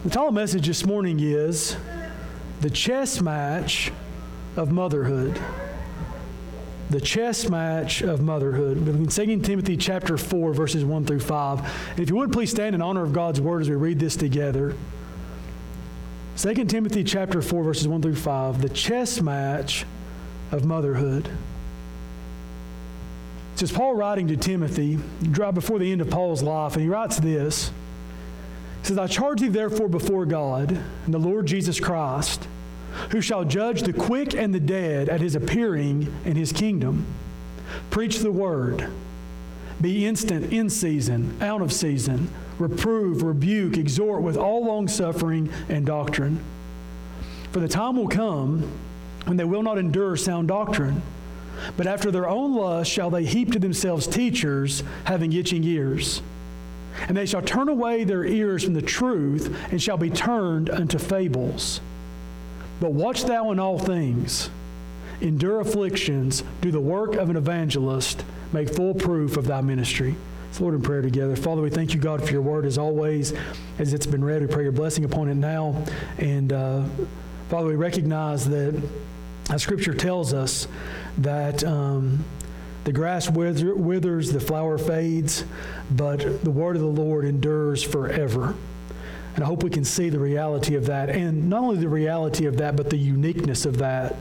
The title message this morning is The Chess Match of Motherhood. The chess match of motherhood. We're in 2 Timothy chapter 4, verses 1 through 5. And if you would, please stand in honor of God's word as we read this together. 2 Timothy chapter 4, verses 1 through 5. The chess match of motherhood. It says, Paul writing to Timothy, before the end of Paul's life, and he writes this. He says, I charge thee therefore before God and the Lord Jesus Christ, who shall judge the quick and the dead at his appearing in his kingdom. Preach the word. Be instant in season, out of season. Reprove, rebuke, exhort with all longsuffering and doctrine. For the time will come when they will not endure sound doctrine, but after their own lust shall they heap to themselves teachers having itching ears. And they shall turn away their ears from the truth and shall be turned unto fables. But watch thou in all things, endure afflictions, do the work of an evangelist, make full proof of thy ministry. Let's Lord in prayer together. Father, we thank you, God, for your word as always. As it's been read, we pray your blessing upon it now. And Father, we recognize that Scripture tells us that the grass withers, the flower fades, but the word of the Lord endures forever. And I hope we can see the reality of that, and not only the reality of that, but the uniqueness of that.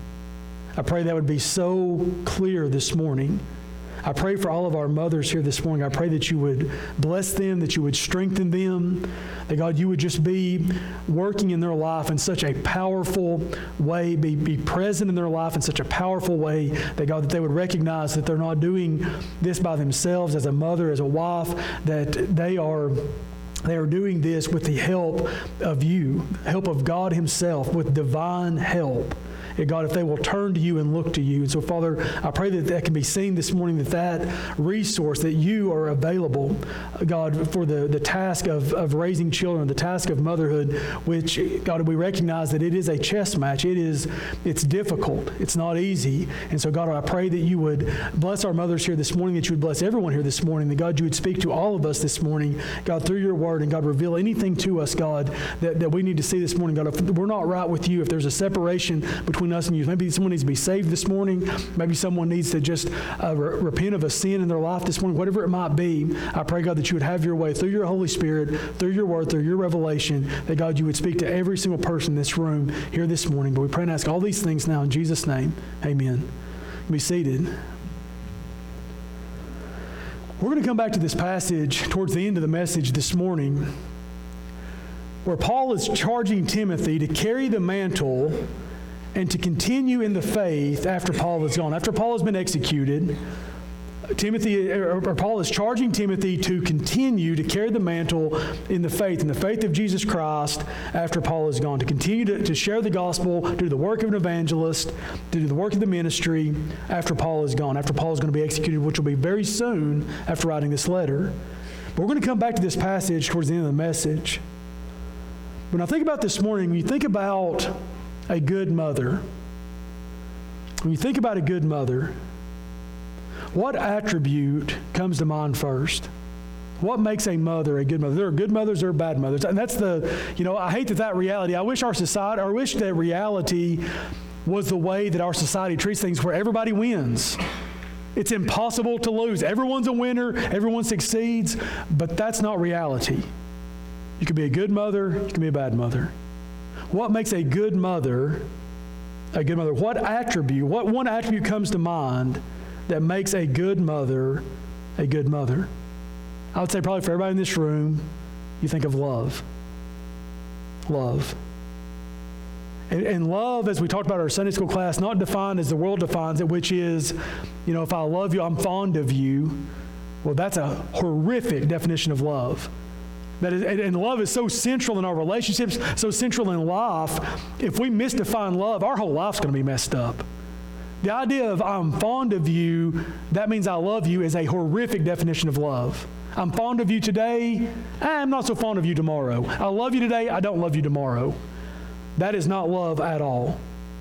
I pray that would be so clear this morning. I pray for all of our mothers here this morning. I pray that you would bless them, that you would strengthen them, that God, you would just be working in their life in such a powerful way, be present in their life in such a powerful way, that God, that they would recognize that they're not doing this by themselves as a mother, as a wife, that they are doing this with the help of you, help of God himself, with divine help. God, if they will turn to you and look to you. And so, Father, I pray that that can be seen this morning, that resource, that you are available, God, for the task of raising children, the task of motherhood, which, God, we recognize that it is a chess match. It's difficult. It's not easy. And so, God, I pray that you would bless our mothers here this morning, that you would bless everyone here this morning, that, God, you would speak to all of us this morning, God, through your word, and, God, reveal anything to us, God, that we need to see this morning. God, if we're not right with you, if there's a separation between us and you, maybe someone needs to be saved this morning, maybe someone needs to just repent of a sin in their life this morning, whatever it might be, I pray, God, that you would have your way through your Holy Spirit, through your word, through your revelation, that, God, you would speak to every single person in this room here this morning. But we pray and ask all these things now in Jesus' name. Amen. Be seated. We're going to come back to this passage towards the end of the message this morning, where Paul is charging Timothy to carry the mantle and to continue in the faith after Paul is gone. After Paul has been executed, Paul is charging Timothy to continue to carry the mantle in the faith of Jesus Christ after Paul is gone, to continue to share the gospel, to do the work of an evangelist, to do the work of the ministry after Paul is gone, after Paul is going to be executed, which will be very soon after writing this letter. But we're going to come back to this passage towards the end of the message. When I think about this morning, when you think about a good mother, when you think about a good mother, what attribute comes to mind first? What makes a mother a good mother? There are good mothers, there are bad mothers. And that's I hate that reality. I wish that reality was the way that our society treats things, where everybody wins. It's impossible to lose. Everyone's a winner, everyone succeeds, but that's not reality. You can be a good mother, you can be a bad mother. What makes a good mother a good mother? What one attribute comes to mind that makes a good mother a good mother? I would say probably for everybody in this room, you think of love. Love. And love, as we talked about in our Sunday school class, not defined as the world defines it, which is, if I love you, I'm fond of you. Well, that's a horrific definition of love. And love is so central in our relationships, so central in life. If we misdefine love, our whole life's going to be messed up. The idea of I'm fond of you, that means I love you, is a horrific definition of love. I'm fond of you today, I'm not so fond of you tomorrow. I love you today, I don't love you tomorrow. That is not love at all.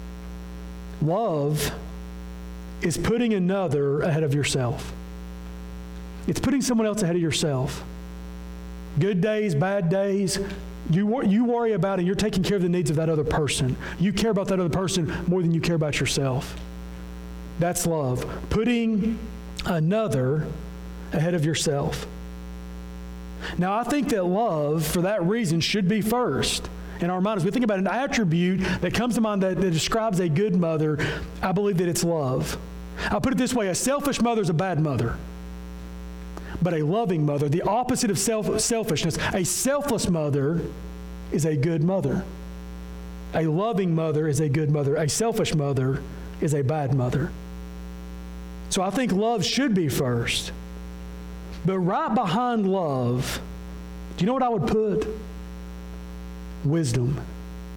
Love is putting another ahead of yourself. It's putting someone else ahead of yourself. Good days, bad days, You worry about and you're taking care of the needs of that other person. You care about that other person more than you care about yourself. That's love. Putting another ahead of yourself. Now, I think that love, for that reason, should be first in our mind. As we think about an attribute that comes to mind that describes a good mother, I believe that it's love. I'll put it this way: a selfish mother is a bad mother. But a loving mother, the opposite of selfishness, a selfless mother is a good mother. A loving mother is a good mother. A selfish mother is a bad mother. So I think love should be first. But right behind love, do you know what I would put? Wisdom.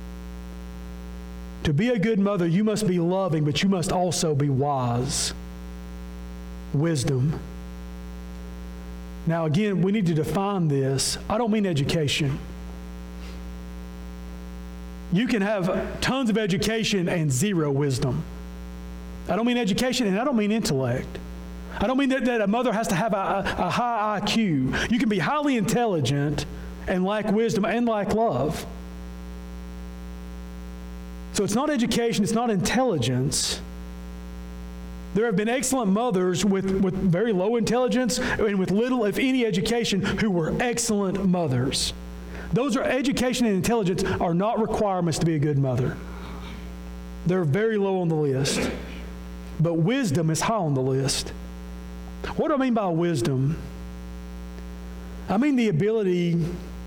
To be a good mother, you must be loving, but you must also be wise. Wisdom. Now, again, we need to define this. I don't mean education. You can have tons of education and zero wisdom. I don't mean education, and I don't mean intellect. I don't mean that a mother has to have a high IQ. You can be highly intelligent and lack wisdom and lack love. So it's not education, it's not intelligence. There have been excellent mothers with very low intelligence and with little, if any, education who were excellent mothers. Those are education and intelligence are not requirements to be a good mother. They're very low on the list. But wisdom is high on the list. What do I mean by wisdom? I mean the ability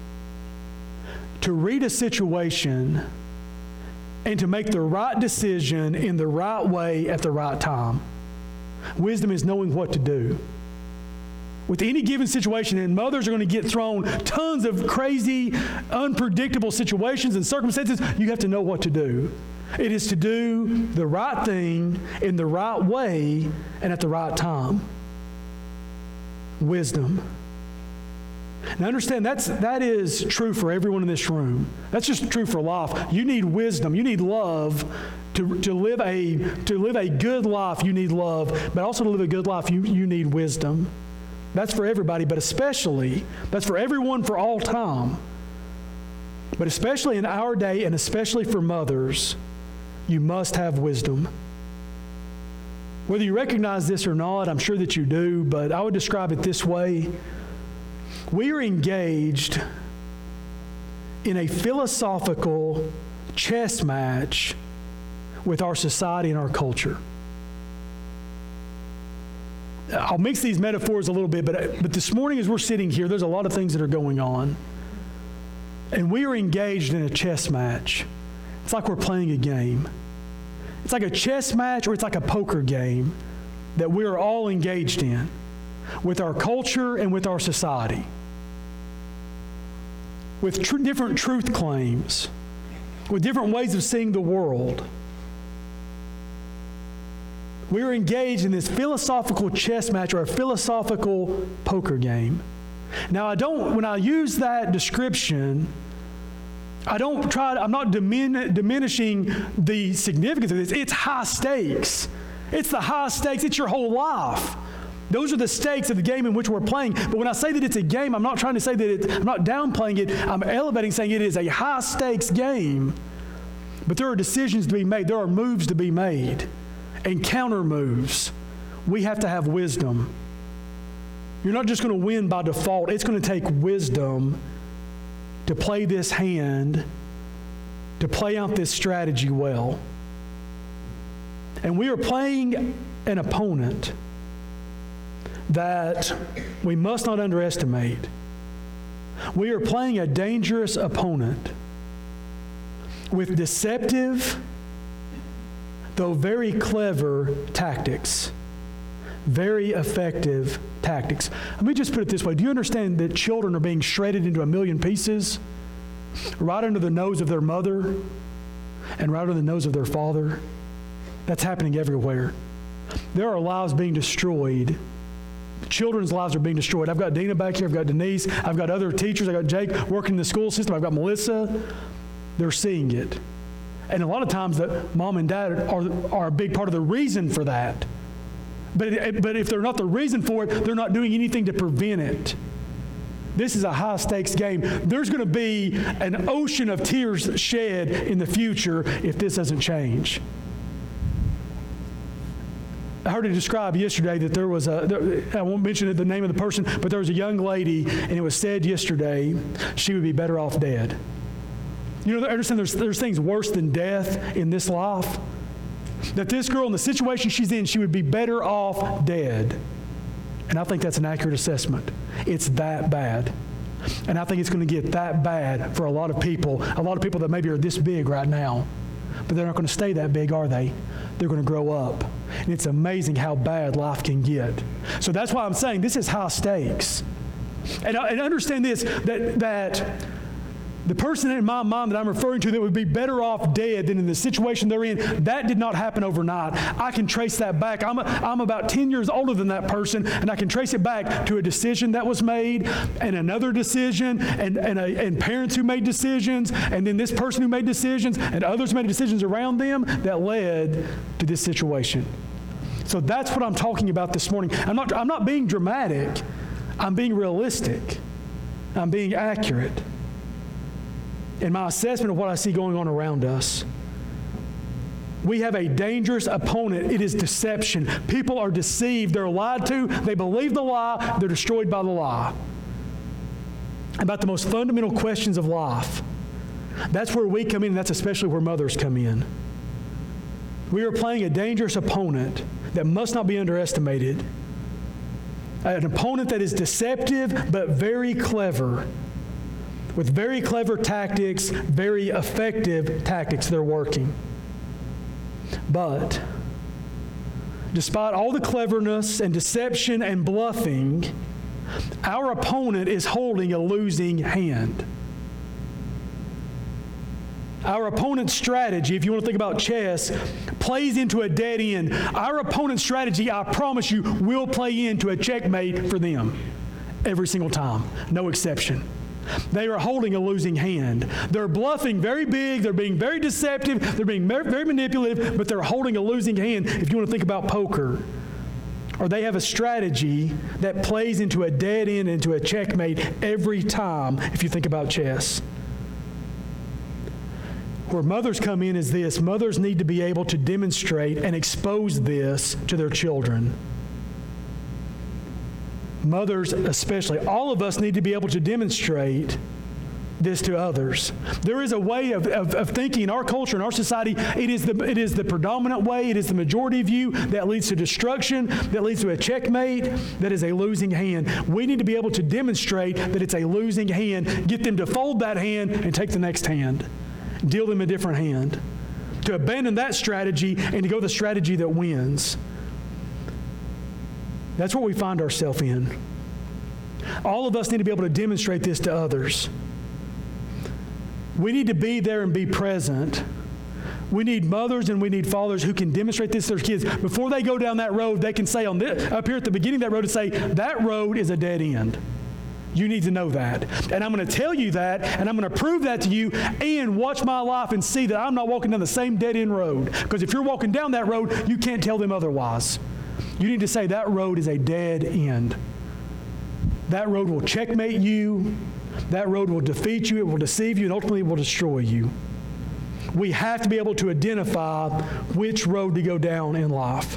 to read a situation and to make the right decision in the right way at the right time. Wisdom is knowing what to do. With any given situation, and mothers are going to get thrown tons of crazy, unpredictable situations and circumstances, you have to know what to do. It is to do the right thing in the right way and at the right time. Wisdom. Now understand, that is true for everyone in this room. That's just true for life. You need wisdom. You need love. To live a good life, you need love. But also to live a good life, you need wisdom. That's for everybody, but especially, that's for everyone for all time. But especially in our day, and especially for mothers, you must have wisdom. Whether you recognize this or not, I'm sure that you do, but I would describe it this way. We are engaged in a philosophical chess match with our society and our culture. I'll mix these metaphors a little bit, but this morning as we're sitting here, there's a lot of things that are going on. And we are engaged in a chess match. It's like we're playing a game. It's like a chess match, or it's like a poker game that we're all engaged in with our culture and with our society. With different truth claims, with different ways of seeing the world. We're engaged in this philosophical chess match or a philosophical poker game. Now, when I use that description, I'm not diminishing the significance of this. It's high stakes. It's the high stakes. It's your whole life. Those are the stakes of the game in which we're playing. But when I say that it's a game, I'm not trying to say that I'm not downplaying it. I'm elevating, saying it is a high stakes game. But there are decisions to be made. There are moves to be made. And counter moves. We have to have wisdom. You're not just going to win by default. It's going to take wisdom to play this hand, to play out this strategy well. And we are playing an opponent that we must not underestimate. We are playing a dangerous opponent with deceptive, though very clever tactics, very effective tactics. Let me just put it this way. Do you understand that children are being shredded into a million pieces right under the nose of their mother and right under the nose of their father? That's happening everywhere. There are lives being destroyed. Children's lives are being destroyed. I've got Dina back here. I've got Denise. I've got other teachers. I've got Jake working in the school system. I've got Melissa. They're seeing it. And a lot of times that mom and dad are a big part of the reason for that. But if they're not the reason for it, they're not doing anything to prevent it. This is a high-stakes game. There's going to be an ocean of tears shed in the future if this doesn't change. I heard it described yesterday that there was I won't mention the name of the person, but there was a young lady, and it was said yesterday she would be better off dead. You know, understand there's things worse than death in this life. That this girl, in the situation she's in, she would be better off dead. And I think that's an accurate assessment. It's that bad. And I think it's going to get that bad for a lot of people that maybe are this big right now. But they're not going to stay that big, are they? They're going to grow up. And it's amazing how bad life can get. So that's why I'm saying this is high stakes. And understand this, that the person in my mind that I'm referring to that would be better off dead than in the situation they're in, that did not happen overnight. I can trace that back. I'm about 10 years older than that person, and I can trace it back to a decision that was made, and another decision, and parents who made decisions, and then this person who made decisions, and others made decisions around them that led to this situation. So that's what I'm talking about this morning. I'm not being dramatic. I'm being realistic. I'm being accurate in my assessment of what I see going on around us. We have a dangerous opponent. It is deception. People are deceived. They're lied to. They believe the lie. They're destroyed by the lie. About the most fundamental questions of life. That's where we come in, and that's especially where mothers come in. We are playing a dangerous opponent that must not be underestimated. An opponent that is deceptive but very clever. With very clever tactics, very effective tactics they're working. But despite all the cleverness and deception and bluffing, our opponent is holding a losing hand. Our opponent's strategy, if you want to think about chess, plays into a dead end. Our opponent's strategy, I promise you, will play into a checkmate for them every single time, no exception. They are holding a losing hand. They're bluffing very big. They're being very deceptive. They're being very manipulative, but they're holding a losing hand if you want to think about poker. Or they have a strategy that plays into a dead end, into a checkmate every time if you think about chess. Where mothers come in is this. Mothers need to be able to demonstrate and expose this to their children. Mothers especially, all of us need to be able to demonstrate this to others. There is a way of thinking in our culture, in our society. It is the predominant way, it is the majority view that leads to destruction, that leads to a checkmate, that is a losing hand. We need to be able to demonstrate that it's a losing hand, get them to fold that hand and take the next hand, deal them a different hand, to abandon that strategy and to go the strategy that wins. That's what we find ourselves in. All of us need to be able to demonstrate this to others. We need to be there and be present. We need mothers and we need fathers who can demonstrate this to their kids. Before they go down that road, they can say up here at the beginning of that road, to say, that road is a dead end. You need to know that. And I'm going to tell you that, and I'm going to prove that to you, and watch my life and see that I'm not walking down the same dead end road. Because if you're walking down that road, you can't tell them otherwise. You need to say that road is a dead end. That road will checkmate you. That road will defeat you. It will deceive you, and ultimately it will destroy you. We have to be able to identify which road to go down in life.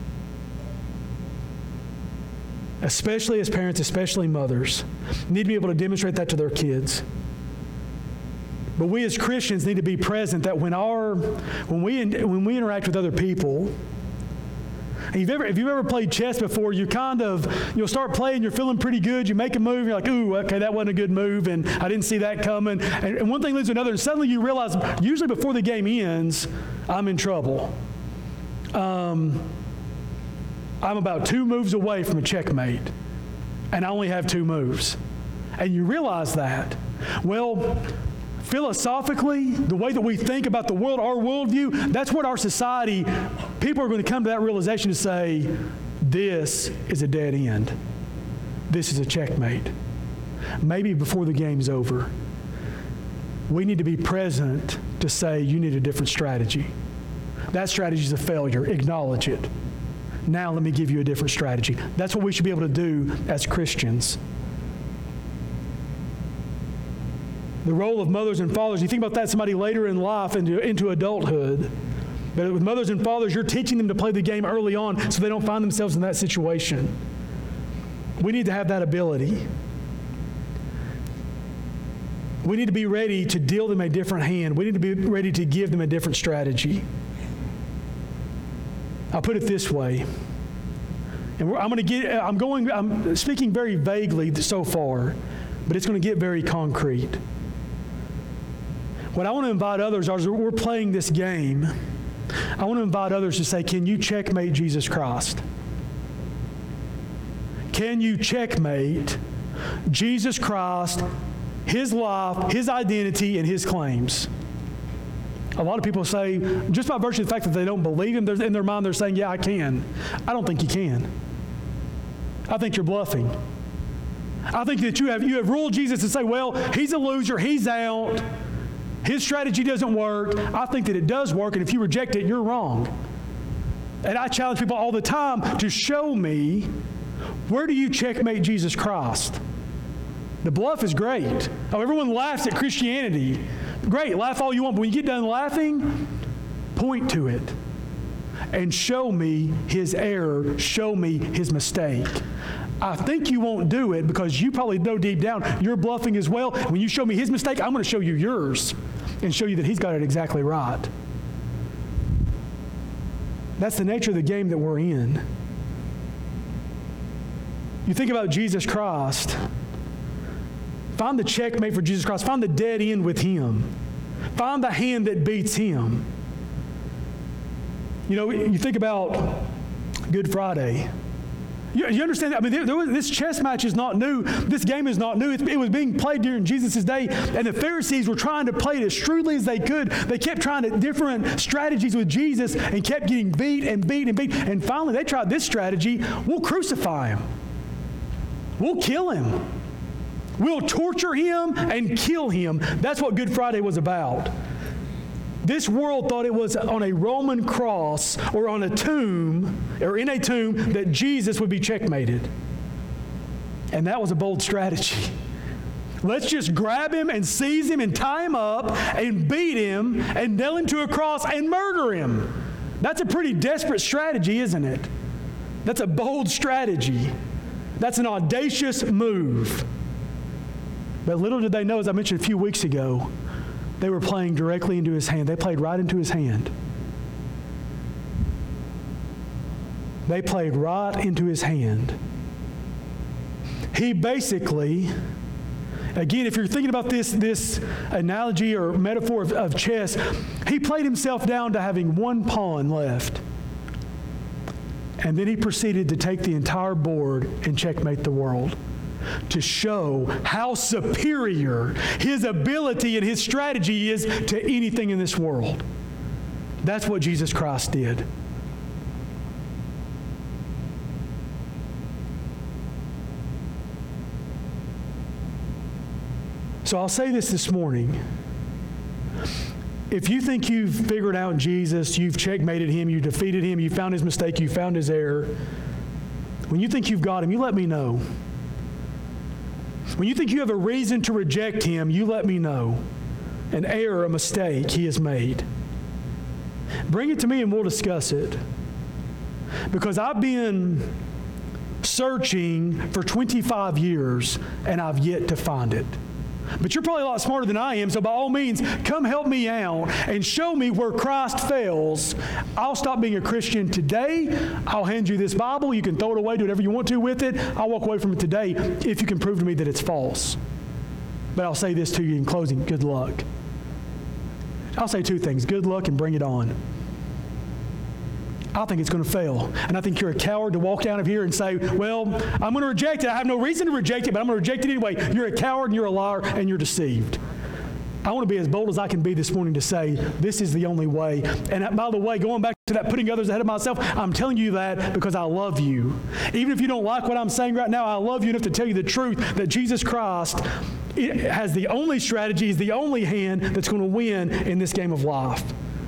Especially as parents, especially mothers, need to be able to demonstrate that to their kids. But we as Christians need to be present that when we interact with other people. If you've ever played chess before, you you'll start playing, you're feeling pretty good, you make a move, you're like, ooh, okay, that wasn't a good move, and I didn't see that coming. And one thing leads to another, and suddenly you realize, usually before the game ends, I'm in trouble. I'm about 2 moves away from a checkmate, and I only have 2 moves. And you realize that. Well, philosophically, the way that we think about the world, our worldview, that's what our society, people are going to come to that realization to say, this is a dead end. This is a checkmate. Maybe before the game's over. We need to be present to say, you need a different strategy. That strategy is a failure. Acknowledge it. Now let me give you a different strategy. That's what we should be able to do as Christians. The role of mothers and fathers, you think about that, somebody later in life into adulthood. But with mothers and fathers, you're teaching them to play the game early on so they don't find themselves in that situation. We need to have that ability. We need to be ready to deal them a different hand. We need to be ready to give them a different strategy. I'll put it this way. And I'm speaking very vaguely so far, but it's going to get very concrete. What I want to invite others, as we're playing this game, I want to invite others to say, can you checkmate Jesus Christ? Can you checkmate Jesus Christ, His life, His identity, and His claims? A lot of people say, just by virtue of the fact that they don't believe Him, in their mind they're saying, yeah, I can. I don't think you can. I think you're bluffing. I think that you have ruled Jesus and say, well, He's a loser, He's out, His strategy doesn't work. I think that it does work, and if you reject it, you're wrong. And I challenge people all the time to show me, where do you checkmate Jesus Christ? The bluff is great. Oh, everyone laughs at Christianity. Great, laugh all you want, but when you get done laughing, point to it and show me His error, show me His mistake. I think you won't do it because you probably know deep down you're bluffing as well. When you show me His mistake, I'm going to show you yours and show you that He's got it exactly right. That's the nature of the game that we're in. You think about Jesus Christ. Find the checkmate for Jesus Christ. Find the dead end with Him. Find the hand that beats Him. You know, you think about Good Friday. You understand that? I mean, this chess match is not new. This game is not new. It was being played during Jesus' day, and the Pharisees were trying to play it as shrewdly as they could. They kept trying different strategies with Jesus and kept getting beat and beat and beat. And finally, they tried this strategy. We'll crucify Him. We'll kill Him. We'll torture Him and kill Him. That's what Good Friday was about. This world thought it was on a Roman cross or on a tomb, or in a tomb, that Jesus would be checkmated. And that was a bold strategy. Let's just grab Him and seize Him and tie Him up and beat Him and nail Him to a cross and murder Him. That's a pretty desperate strategy, isn't it? That's a bold strategy. That's an audacious move. But little did they know, as I mentioned a few weeks ago, they were playing directly into His hand. They played right into His hand. They played right into His hand. He basically, again, if you're thinking about this analogy or metaphor of chess, He played Himself down to having one pawn left. And then He proceeded to take the entire board and checkmate the world, to show how superior His ability and His strategy is to anything in this world. That's what Jesus Christ did. So I'll say this morning. If you think you've figured out Jesus, you've checkmated Him, you defeated Him, you found His mistake, you found His error, when you think you've got Him, you let me know. When you think you have a reason to reject Him, you let me know an error, a mistake He has made. Bring it to me and we'll discuss it. Because I've been searching for 25 years and I've yet to find it. But you're probably a lot smarter than I am, so by all means, come help me out and show me where Christ fails. I'll stop being a Christian today. I'll hand you this Bible. You can throw it away, do whatever you want to with it. I'll walk away from it today if you can prove to me that it's false. But I'll say this to you in closing, good luck. I'll say two things, good luck and bring it on. I think it's going to fail. And I think you're a coward to walk out of here and say, well, I'm going to reject it. I have no reason to reject it, but I'm going to reject it anyway. You're a coward and you're a liar and you're deceived. I want to be as bold as I can be this morning to say, this is the only way. And by the way, going back to that putting others ahead of myself, I'm telling you that because I love you. Even if you don't like what I'm saying right now, I love you enough to tell you the truth that Jesus Christ has the only strategy, is the only hand that's going to win in this game of life.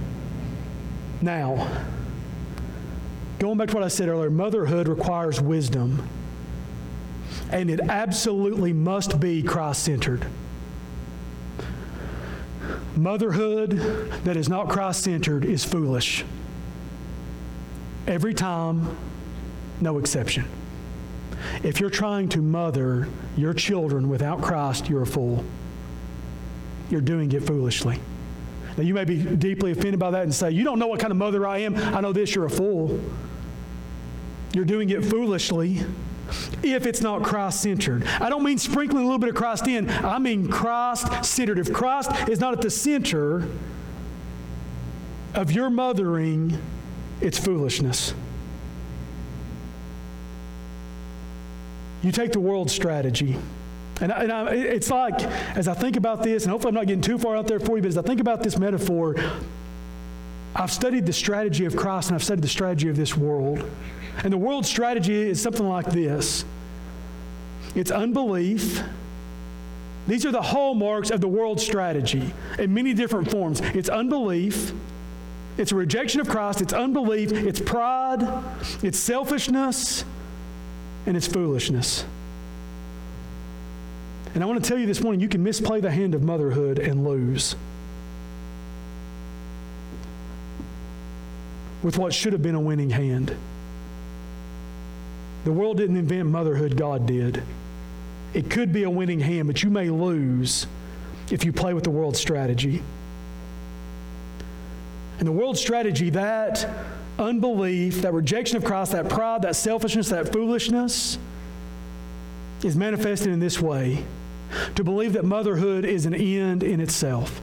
Now, going back to what I said earlier, motherhood requires wisdom, and it absolutely must be Christ-centered. Motherhood that is not Christ-centered is foolish. Every time, no exception. If you're trying to mother your children without Christ, you're a fool. You're doing it foolishly. Now, you may be deeply offended by that and say, you don't know what kind of mother I am. I know this, you're a fool. You're doing it foolishly if it's not Christ-centered. I don't mean sprinkling a little bit of Christ in. I mean Christ-centered. If Christ is not at the center of your mothering, it's foolishness. You take the world strategy. And it's like, as I think about this, and hopefully I'm not getting too far out there for you, but as I think about this metaphor, I've studied the strategy of Christ and I've studied the strategy of this world. And the world strategy is something like this. It's unbelief. These are the hallmarks of the world strategy in many different forms. It's unbelief. It's a rejection of Christ. It's unbelief. It's pride. It's selfishness. And it's foolishness. And I want to tell you this morning, you can misplay the hand of motherhood and lose with what should have been a winning hand. The world didn't invent motherhood, God did. It could be a winning hand, but you may lose if you play with the world strategy. And the world strategy, that unbelief, that rejection of Christ, that pride, that selfishness, that foolishness, is manifested in this way: to believe that motherhood is an end in itself.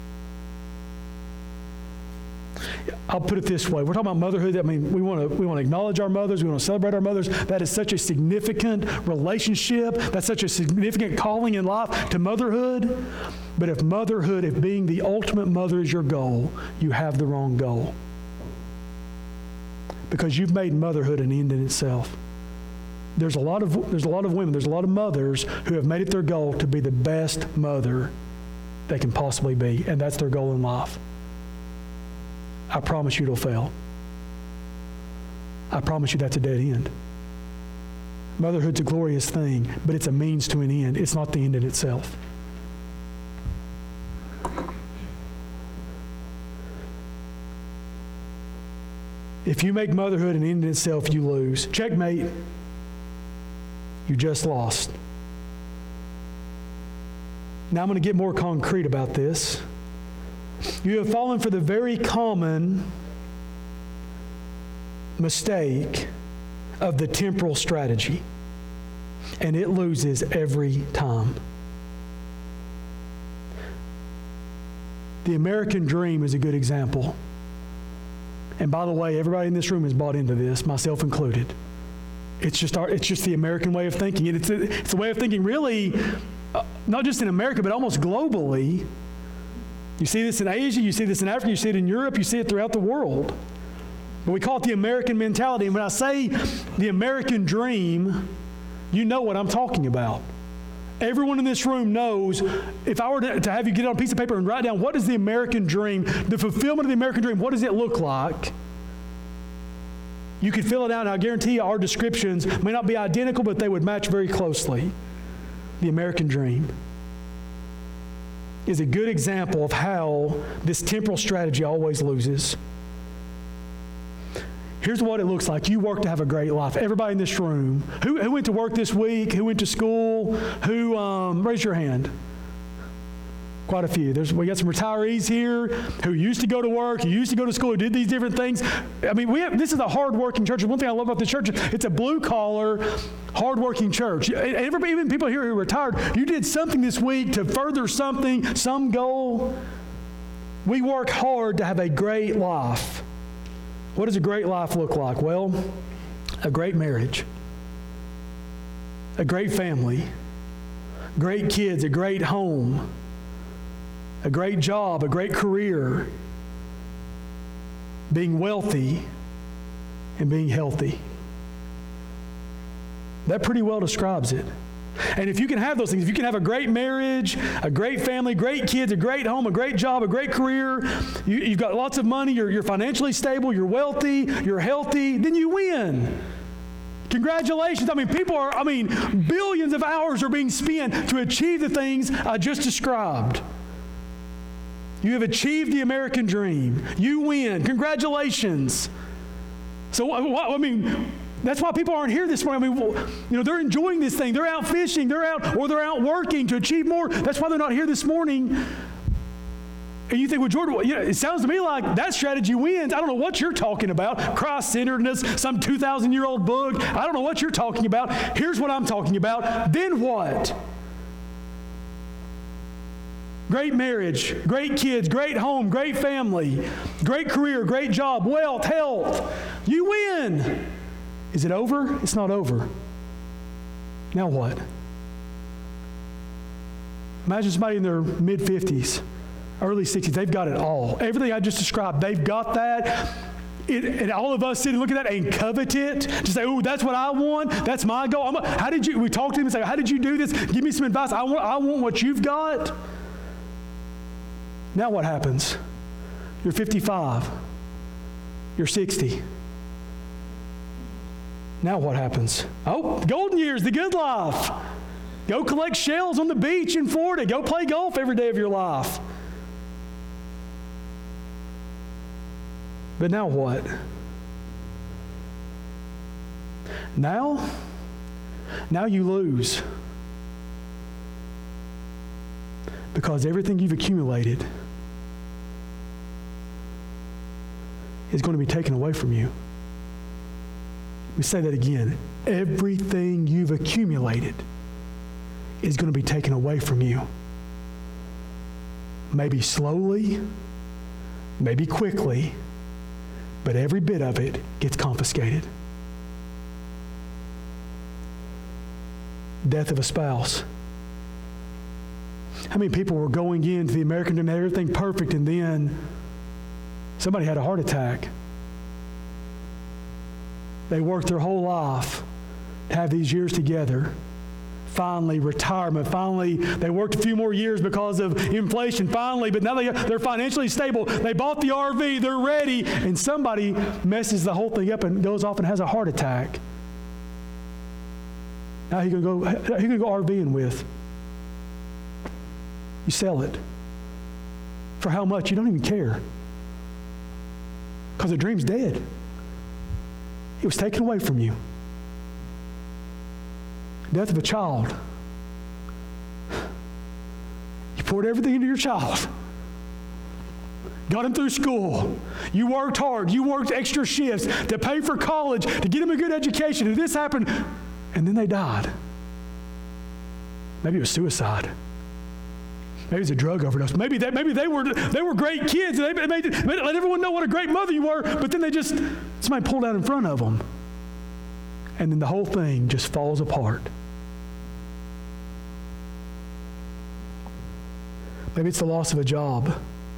I'll put it this way. We're talking about motherhood. I mean, we want to acknowledge our mothers. We want to celebrate our mothers. That is such a significant relationship. That's such a significant calling in life to motherhood. But if being the ultimate mother is your goal, you have the wrong goal. Because you've made motherhood an end in itself. There's a lot of women, there's a lot of mothers who have made it their goal to be the best mother they can possibly be, and that's their goal in life. I promise you it'll fail. I promise you that's a dead end. Motherhood's a glorious thing, but it's a means to an end. It's not the end in itself. If you make motherhood an end in itself, you lose. Checkmate. You just lost. Now I'm going to get more concrete about this. You have fallen for the very common mistake of the temporal strategy, and it loses every time. The American dream is a good example. And by the way, everybody in this room has bought into this, myself included. It's just the American way of thinking. And it's a way of thinking really, not just in America, but almost globally. You see this in Asia, you see this in Africa, you see it in Europe, you see it throughout the world. But we call it the American mentality. And when I say the American dream, you know what I'm talking about. Everyone in this room knows, if I were to have you get on a piece of paper and write down what is the American dream, the fulfillment of the American dream, what does it look like? You could fill it out, and I guarantee you our descriptions may not be identical, but they would match very closely. The American dream is a good example of how this temporal strategy always loses. Here's what it looks like. You work to have a great life. Everybody in this room, who went to work this week? Who went to school? Who, raise your hand. Quite a few. We got some retirees here who used to go to work, who used to go to school, who did these different things. I mean, this is a hard-working church. One thing I love about this church, it's a blue-collar, hard-working church. Everybody, even people here who are retired, you did something this week to further something, some goal. We work hard to have a great life. What does a great life look like? Well, a great marriage, a great family, great kids, a great home, a great job, a great career, being wealthy, and being healthy. That pretty well describes it. And if you can have those things, if you can have a great marriage, a great family, great kids, a great home, a great job, a great career, you've got lots of money, you're financially stable, you're wealthy, you're healthy, then you win. Congratulations. Billions of hours are being spent to achieve the things I just described. You have achieved the American dream. You win. Congratulations. So, I mean, that's why people aren't here this morning. I mean, they're enjoying this thing. They're out fishing. They're out working to achieve more. That's why they're not here this morning. And you think, well, Jordan, it sounds to me like that strategy wins. I don't know what you're talking about. Christ-centeredness, some 2,000-year-old book. I don't know what you're talking about. Here's what I'm talking about. Then what? Great marriage, great kids, great home, great family, great career, great job, wealth, health. You win. Is it over? It's not over. Now what? Imagine somebody in their mid-50s, early 60s. They've got it all. Everything I just described, they've got that. And all of us sit and look at that and covet it. To say, oh, that's what I want. That's my goal. We talk to him and say, how did you do this? Give me some advice. I want what you've got. Now what happens? You're 55. You're 60. Now what happens? Oh, golden years, the good life. Go collect shells on the beach in Florida. Go play golf every day of your life. But now what? Now you lose. Because everything you've accumulated is going to be taken away from you. Let me say that again. Everything you've accumulated is going to be taken away from you. Maybe slowly, maybe quickly, but every bit of it gets confiscated. Death of a spouse. How many people were going into the American dream, everything perfect, and then somebody had a heart attack? They worked their whole life to have these years together. Finally, retirement. Finally, they worked a few more years because of inflation. Finally, but now they're financially stable. They bought the RV. They're ready. And somebody messes the whole thing up and goes off and has a heart attack. Now who can go RVing with? You sell it. For how much? You don't even care. Because the dream's dead. It was taken away from you. Death of a child. You poured everything into your child. Got him through school. You worked hard. You worked extra shifts to pay for college, to get him a good education. And this happened, and then they died. Maybe it was suicide. Maybe it was a drug overdose. Maybe they were great kids. They let everyone know what a great mother you were, but then somebody pulled out in front of them. And then the whole thing just falls apart. Maybe it's the loss of a job.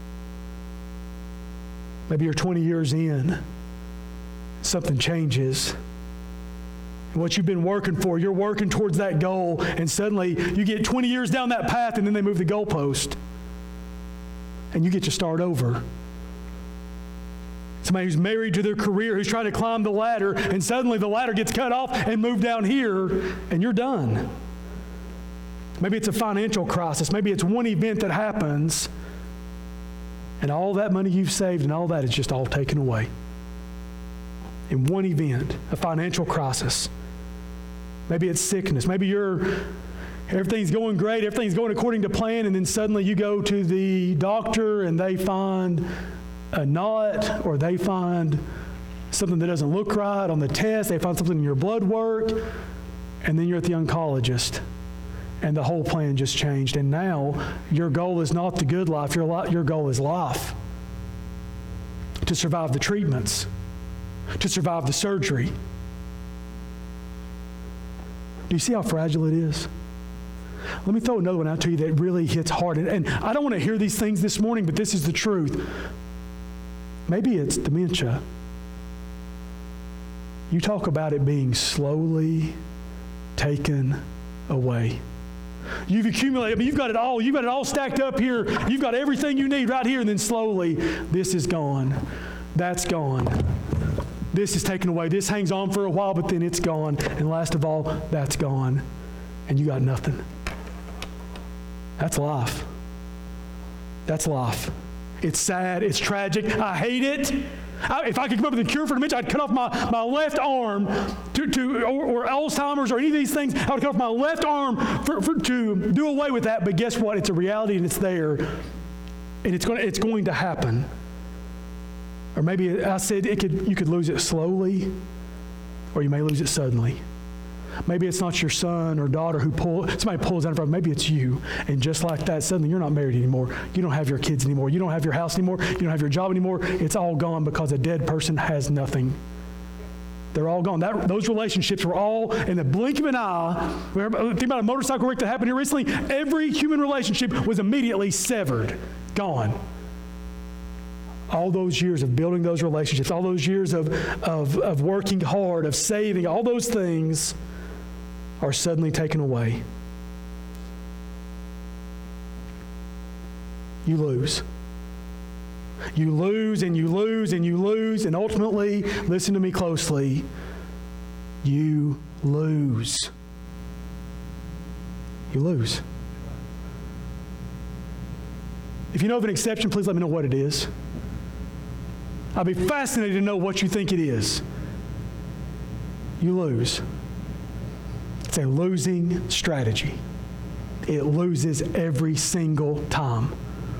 Maybe you're 20 years in, something changes. And what you've been working for, you're working towards that goal, and suddenly you get 20 years down that path, and then they move the goalpost. And you get to start over. Somebody who's married to their career, who's trying to climb the ladder, and suddenly the ladder gets cut off and moved down here, and you're done. Maybe it's a financial crisis. Maybe it's one event that happens, and all that money you've saved and all that is just all taken away. In one event, a financial crisis. Maybe it's sickness. Maybe everything's going great, everything's going according to plan, and then suddenly you go to the doctor and they find a knot, or they find something that doesn't look right on the test, they find something in your blood work, and then you're at the oncologist, and the whole plan just changed. And now your goal is not the good life, your goal is life. To survive the treatments, to survive the surgery. Do you see how fragile it is? Let me throw another one out to you that really hits hard. And I don't want to hear these things this morning, but this is the truth. Maybe it's dementia. You talk about it being slowly taken away. You've accumulated, you've got it all stacked up here. You've got everything you need right here, and then slowly, this is gone. That's gone. This is taken away. This hangs on for a while, but then it's gone. And last of all, that's gone. And you got nothing. That's life. That's life. It's sad. It's tragic. I hate it. If I could come up with a cure for dementia, I'd cut off my left arm or Alzheimer's or any of these things. I would cut off my left arm to do away with that. But guess what? It's a reality and it's there. And it's going to happen. Or maybe I said you could lose it slowly, or you may lose it suddenly. Maybe it's not your son or daughter somebody pulls out in front of you. Maybe it's you. And just like that, suddenly you're not married anymore. You don't have your kids anymore. You don't have your house anymore. You don't have your job anymore. It's all gone because a dead person has nothing. They're all gone. Those relationships were all in the blink of an eye. Think about a motorcycle wreck that happened here recently. Every human relationship was immediately severed, gone. All those years of building those relationships, all those years of working hard, of saving, all those things are suddenly taken away. You lose. You lose and you lose and you lose, and ultimately, listen to me closely, you lose. You lose. If you know of an exception, please let me know what it is. I'd be fascinated to know what you think it is. You lose. It's a losing strategy. It loses every single time.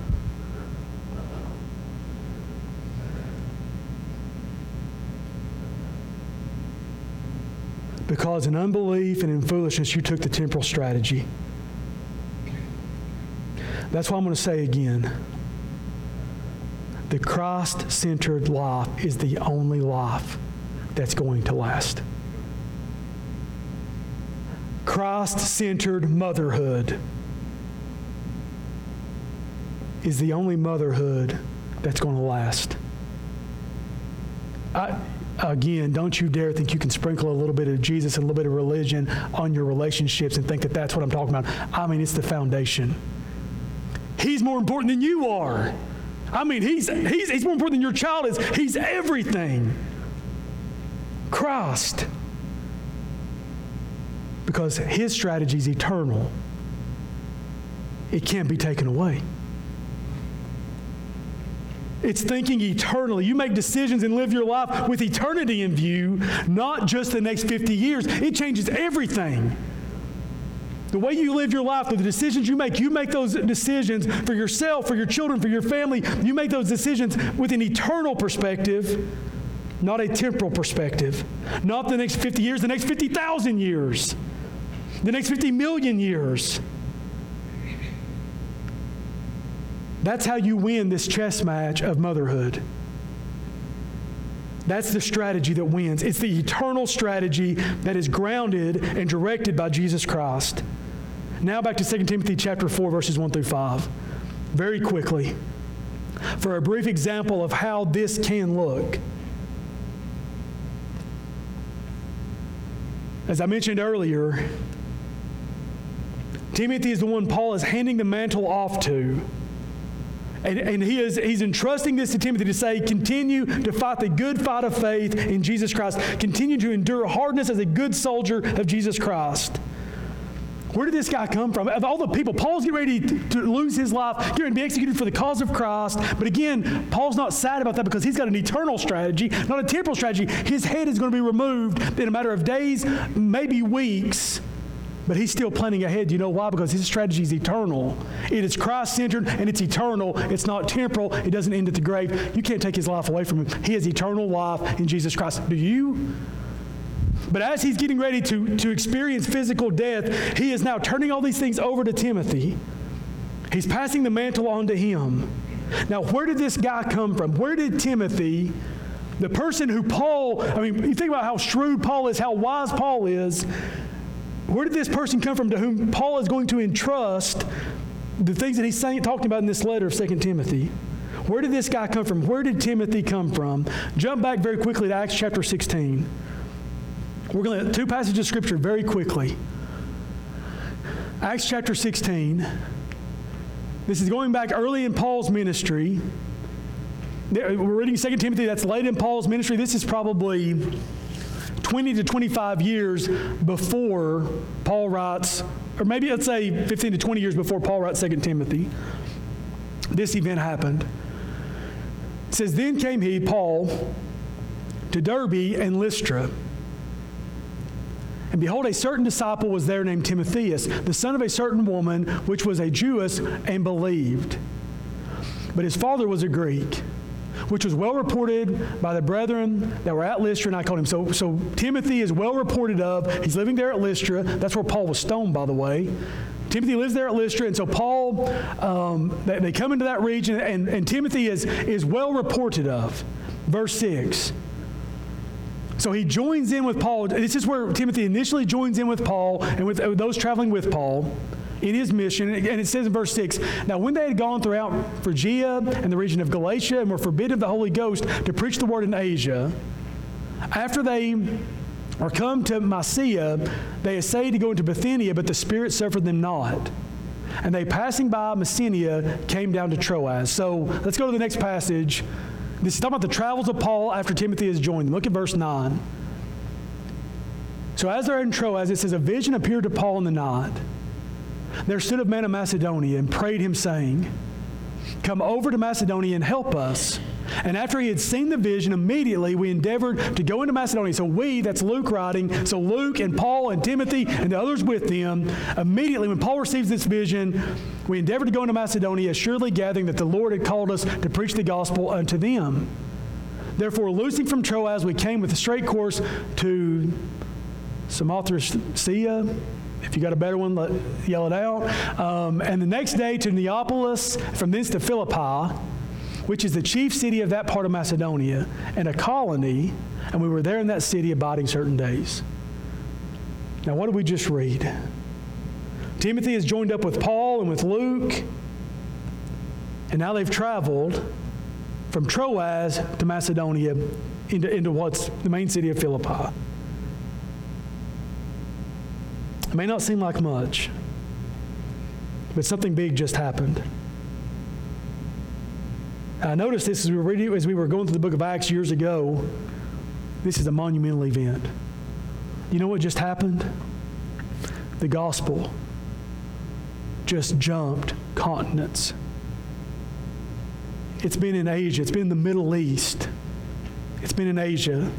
Because in unbelief and in foolishness, you took the temporal strategy. That's why I'm going to say again. The Christ-centered life is the only life that's going to last. Christ-centered motherhood is the only motherhood that's going to last. Again, don't you dare think you can sprinkle a little bit of Jesus and a little bit of religion on your relationships and think that that's what I'm talking about. I mean, it's the foundation. He's more important than you are. I mean, he's more important than your child is. He's everything. Christ. Because his strategy is eternal. It can't be taken away. It's thinking eternally. You make decisions and live your life with eternity in view, not just the next 50 years. It changes everything. The way you live your life, the decisions you make those decisions for yourself, for your children, for your family. You make those decisions with an eternal perspective, not a temporal perspective. Not the next 50 years, the next 50,000 years, the next 50 million years. That's how you win this chess match of motherhood. That's the strategy that wins. It's the eternal strategy that is grounded and directed by Jesus Christ. Now back to 2 Timothy chapter 4, verses 1 through 5. Very quickly, for a brief example of how this can look. As I mentioned earlier, Timothy is the one Paul is handing the mantle off to. And he's entrusting this to Timothy to say, continue to fight the good fight of faith in Jesus Christ. Continue to endure hardness as a good soldier of Jesus Christ. Where did this guy come from? Of all the people, Paul's getting ready to lose his life, getting ready to be executed for the cause of Christ. But again, Paul's not sad about that because he's got an eternal strategy, not a temporal strategy. His head is going to be removed in a matter of days, maybe weeks. But he's still planning ahead. You know why? Because his strategy is eternal. It is Christ-centered and it's eternal. It's not temporal. It doesn't end at the grave. You can't take his life away from him. He has eternal life in Jesus Christ. Do you? But as he's getting ready to experience physical death, he is now turning all these things over to Timothy. He's passing the mantle on to him. Now, where did this guy come from? Where did Timothy, the person who Paul, you think about how shrewd Paul is, how wise Paul is, where did this person come from to whom Paul is going to entrust the things that he's talking about in this letter of 2 Timothy? Where did this guy come from? Where did Timothy come from? Jump back very quickly to Acts chapter 16. We're going to two passages of Scripture very quickly. Acts chapter 16. This is going back early in Paul's ministry. We're reading 2 Timothy. That's late in Paul's ministry. This is probably 20 to 25 years before Paul writes, or maybe let's say 15 to 20 years before Paul writes 2 Timothy. This event happened. It says, then came he, Paul, to Derbe and Lystra. And behold, a certain disciple was there named Timotheus, the son of a certain woman, which was a Jewess, and believed. But his father was a Greek, which was well reported by the brethren that were at Lystra, and I called him. So Timothy is well reported of. He's living there at Lystra. That's where Paul was stoned, by the way. Timothy lives there at Lystra, and so Paul, they come into that region, and Timothy is well reported of. Verse 6. So he joins in with Paul. This is where Timothy initially joins in with Paul and with those traveling with Paul in his mission. And it says in verse 6, now when they had gone throughout Phrygia and the region of Galatia and were forbidden of the Holy Ghost to preach the word in Asia, after they are come to Mysia, they essayed to go into Bithynia, but the Spirit suffered them not. And they, passing by Messenia, came down to Troas. So let's go to the next passage. This is talking about the travels of Paul after Timothy has joined them. Look at verse 9. So as they're in Troas, it says, a vision appeared to Paul in the night. There stood a man of Macedonia and prayed him, saying, come over to Macedonia and help us. And after he had seen the vision, immediately we endeavored to go into Macedonia. So that's Luke writing. So Luke and Paul and Timothy and the others with them, immediately when Paul receives this vision, we endeavored to go into Macedonia, assuredly gathering that the Lord had called us to preach the gospel unto them. Therefore, loosing from Troas, we came with a straight course to Samothracia. If you got a better one, yell it out. And the next day to Neapolis, from thence to Philippi, which is the chief city of that part of Macedonia, and a colony, and we were there in that city abiding certain days. Now, what did we just read? Timothy has joined up with Paul and with Luke, and now they've traveled from Troas to Macedonia into what's the main city of Philippi. It may not seem like much, but something big just happened. I noticed this as we were going through the book of Acts years ago. This is a monumental event. You know what just happened? The gospel just jumped continents. It's been in Asia. It's been in the Middle East. It's been in Asia.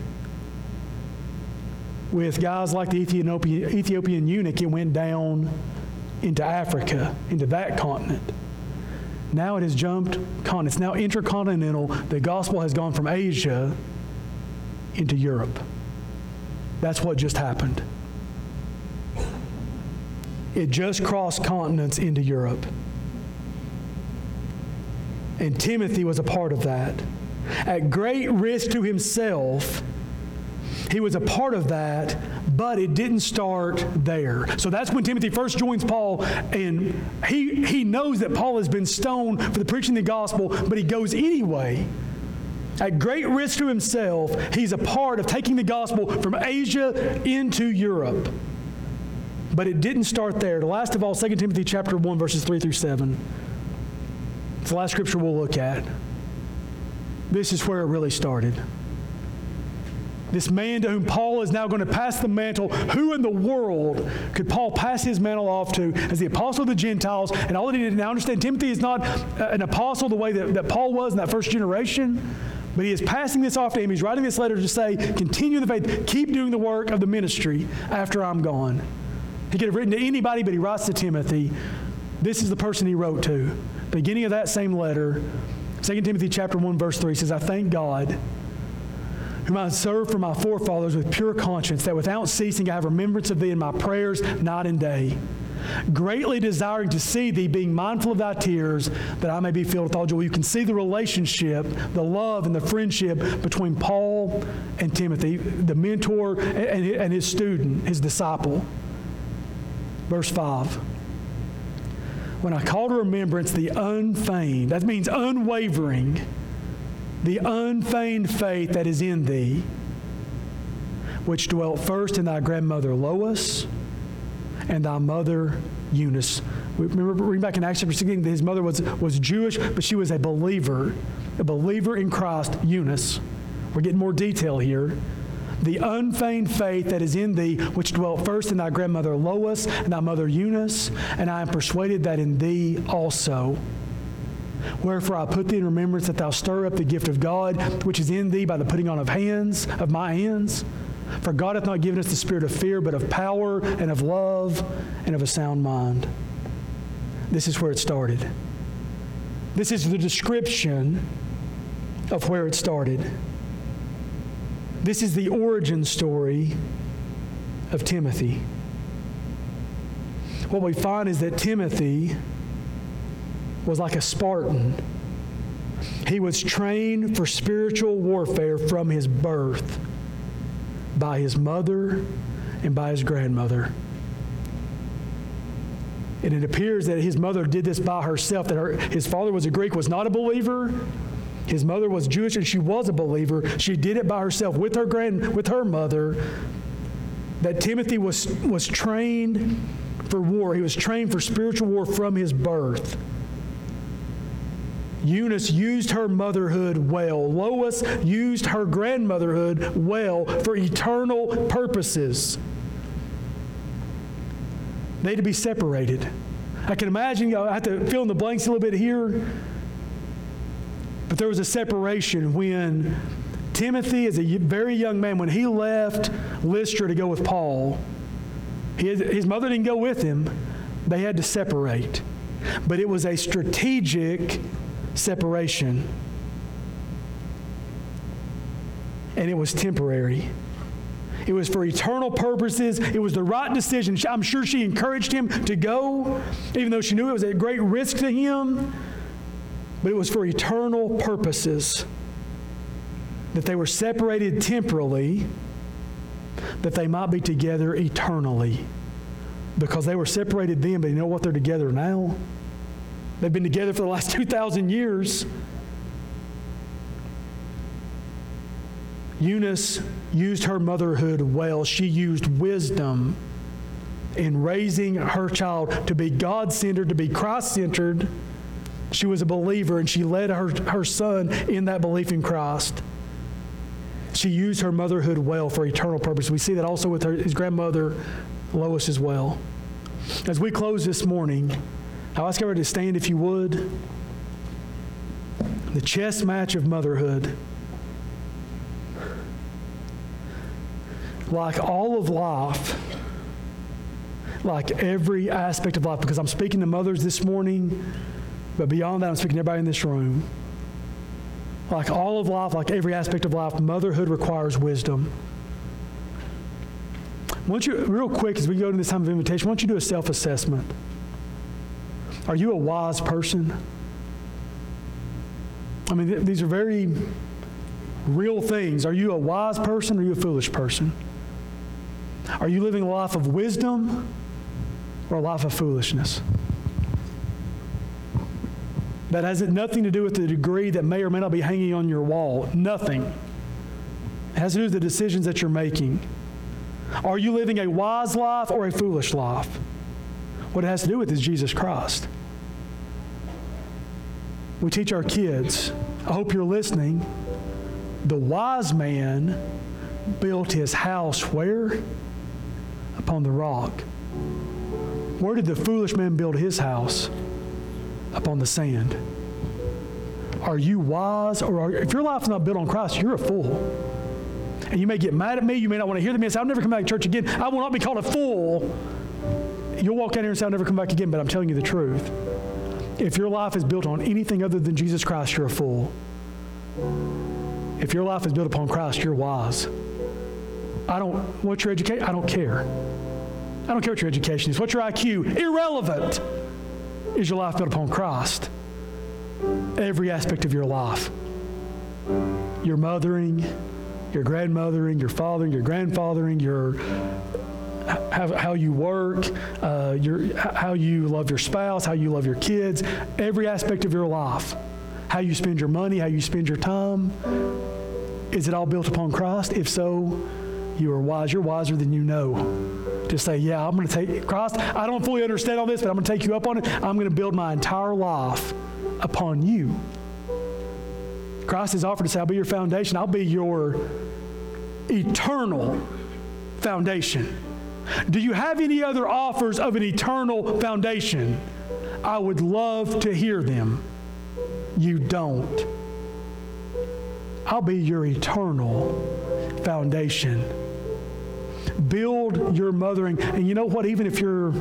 With guys like the Ethiopian eunuch, it went down into Africa, into that continent. Now it has jumped continents. Now intercontinental. The gospel has gone from Asia into Europe. That's what just happened. It just crossed continents into Europe. And Timothy was a part of that. At great risk to himself, he was a part of that, but it didn't start there. So that's when Timothy first joins Paul, and he knows that Paul has been stoned for the preaching of the gospel, but he goes anyway. At great risk to himself, he's a part of taking the gospel from Asia into Europe. But it didn't start there. The last of all, 2 Timothy chapter 1, verses 3 through 7. It's the last scripture we'll look at. This is where it really started. This man to whom Paul is now going to pass the mantle, who in the world could Paul pass his mantle off to as the apostle of the Gentiles? And all that he did, now understand, Timothy is not an apostle the way that Paul was in that first generation, but he is passing this off to him. He's writing this letter to say, continue the faith, keep doing the work of the ministry after I'm gone. He could have written to anybody, but he writes to Timothy. This is the person he wrote to. Beginning of that same letter, 2 Timothy chapter 1, verse 3 says, I thank God, whom I serve for my forefathers with pure conscience, that without ceasing I have remembrance of thee in my prayers night and day, greatly desiring to see thee, being mindful of thy tears, that I may be filled with all joy. You can see the relationship, the love, and the friendship between Paul and Timothy, the mentor and his student, his disciple. Verse 5. When I call to remembrance the unfeigned, that means unwavering, the unfeigned faith that is in thee, which dwelt first in thy grandmother Lois and thy mother Eunice. Remember reading back in Acts chapter 16, his mother was Jewish, but she was a believer in Christ, Eunice. We're getting more detail here. The unfeigned faith that is in thee, which dwelt first in thy grandmother Lois and thy mother Eunice, and I am persuaded that in thee also. Wherefore I put thee in remembrance that thou stir up the gift of God, which is in thee by the putting on of my hands. For God hath not given us the spirit of fear, but of power and of love and of a sound mind. This is where it started. This is the description of where it started. This is the origin story of Timothy. What we find is that Timothy was like a Spartan. He was trained for spiritual warfare from his birth by his mother and by his grandmother. And it appears that his mother did this by herself, that his father was a Greek, was not a believer. His mother was Jewish, and she was a believer. She did it by herself with her mother. That Timothy was trained for war. He was trained for spiritual war from his birth. Eunice used her motherhood well. Lois used her grandmotherhood well for eternal purposes. They had to be separated. I can imagine, I have to fill in the blanks a little bit here, but there was a separation when Timothy, as a very young man, when he left Lystra to go with Paul, his mother didn't go with him. They had to separate. But it was a strategic separation. And it was temporary. It was for eternal purposes. It was the right decision. I'm sure she encouraged him to go, even though she knew it was a great risk to him. But it was for eternal purposes. That they were separated temporally, that they might be together eternally. Because they were separated then, but you know what? They're together now. They've been together for the last 2,000 years. Eunice used her motherhood well. She used wisdom in raising her child to be God-centered, to be Christ-centered. She was a believer, and she led her son in that belief in Christ. She used her motherhood well for eternal purpose. We see that also with his grandmother, Lois, as well. As we close this morning, I'll ask everybody to stand if you would. The chess match of motherhood. Like all of life, like every aspect of life, because I'm speaking to mothers this morning, but beyond that, I'm speaking to everybody in this room. Like all of life, like every aspect of life, motherhood requires wisdom. Why don't you, real quick, as we go into this time of invitation, why don't you do a self-assessment? Are you a wise person? I mean, these are very real things. Are you a wise person or are you a foolish person? Are you living a life of wisdom or a life of foolishness? That has nothing to do with the degree that may or may not be hanging on your wall. Nothing. It has to do with the decisions that you're making. Are you living a wise life or a foolish life? What it has to do with is Jesus Christ. We teach our kids, I hope you're listening, the wise man built his house where? Upon the rock. Where did the foolish man build his house? Upon the sand. Are you wise? Or if your life is not built on Christ, you're a fool. And you may get mad at me. You may not want to hear me and say, I'll never come back to church again. I will not be called a fool. You'll walk out here and say, I'll never come back again, but I'm telling you the truth. If your life is built on anything other than Jesus Christ, you're a fool. If your life is built upon Christ, you're wise. What's your education? I don't care. I don't care what your education is. What's your IQ? Irrelevant. Is your life built upon Christ? Every aspect of your life. Your mothering, your grandmothering, your fathering, your grandfathering, how you work, how you love your spouse, how you love your kids, every aspect of your life. How you spend your money, how you spend your time. Is it all built upon Christ? If so, you are wise. You're wiser than you know. To say, yeah, I'm going to take Christ. I don't fully understand all this, but I'm going to take you up on it. I'm going to build my entire life upon you. Christ has offered to say, I'll be your foundation. I'll be your eternal foundation. Do you have any other offers of an eternal foundation? I would love to hear them. You don't. I'll be your eternal foundation. Build your mothering. And you know what? Even if your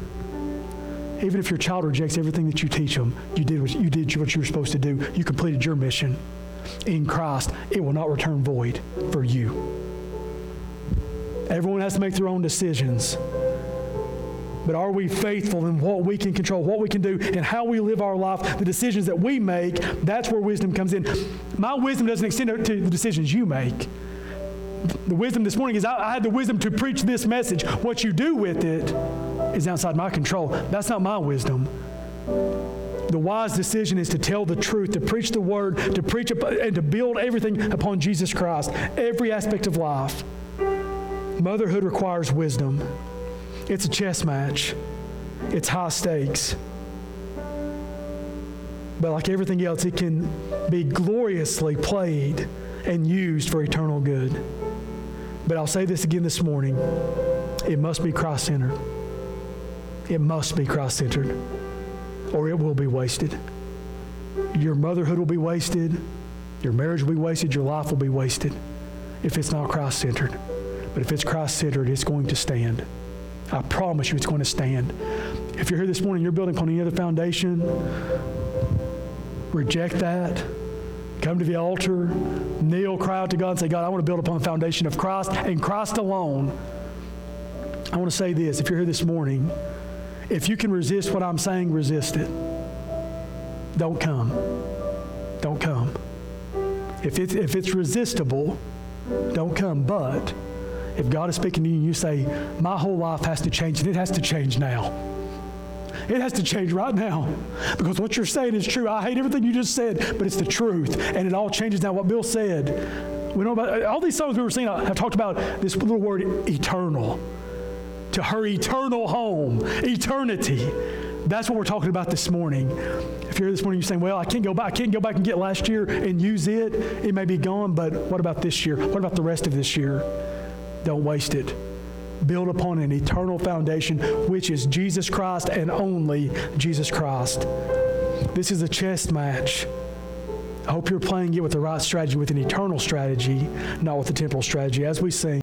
child rejects everything that you teach them, you did what you were supposed to do. You completed your mission in Christ. It will not return void for you. Everyone has to make their own decisions. But are we faithful in what we can control, what we can do, and how we live our life, the decisions that we make? That's where wisdom comes in. My wisdom doesn't extend to the decisions you make. The wisdom this morning is I had the wisdom to preach this message. What you do with it is outside my control. That's not my wisdom. The wise decision is to tell the truth, to preach the word, to preach and to build everything upon Jesus Christ, every aspect of life. Motherhood requires wisdom. It's a chess match. It's high stakes. But like everything else, it can be gloriously played and used for eternal good. But I'll say this again this morning. It must be Christ-centered. It must be Christ-centered, or it will be wasted. Your motherhood will be wasted. Your marriage will be wasted. Your life will be wasted if it's not Christ-centered. But if it's Christ-centered, it's going to stand. I promise you it's going to stand. If you're here this morning, you're building upon any other foundation, reject that. Come to the altar, kneel, cry out to God and say, God, I want to build upon the foundation of Christ and Christ alone. I want to say this. If you're here this morning, if you can resist what I'm saying, resist it. Don't come. Don't come. If it's resistible, don't come. But if God is speaking to you and you say, my whole life has to change, and it has to change now. It has to change right now. Because what you're saying is true. I hate everything you just said, but it's the truth. And it all changes now. What Bill said, we know about all these songs we were singing have talked about this little word, eternal. To her eternal home, eternity. That's what we're talking about this morning. If you're here this morning, you're saying, well, I can't go back and get last year and use it. It may be gone, but what about this year? What about the rest of this year? Don't waste it. Build upon an eternal foundation, which is Jesus Christ and only Jesus Christ. This is a chess match. I hope you're playing it with the right strategy, with an eternal strategy, not with a temporal strategy. As we sing,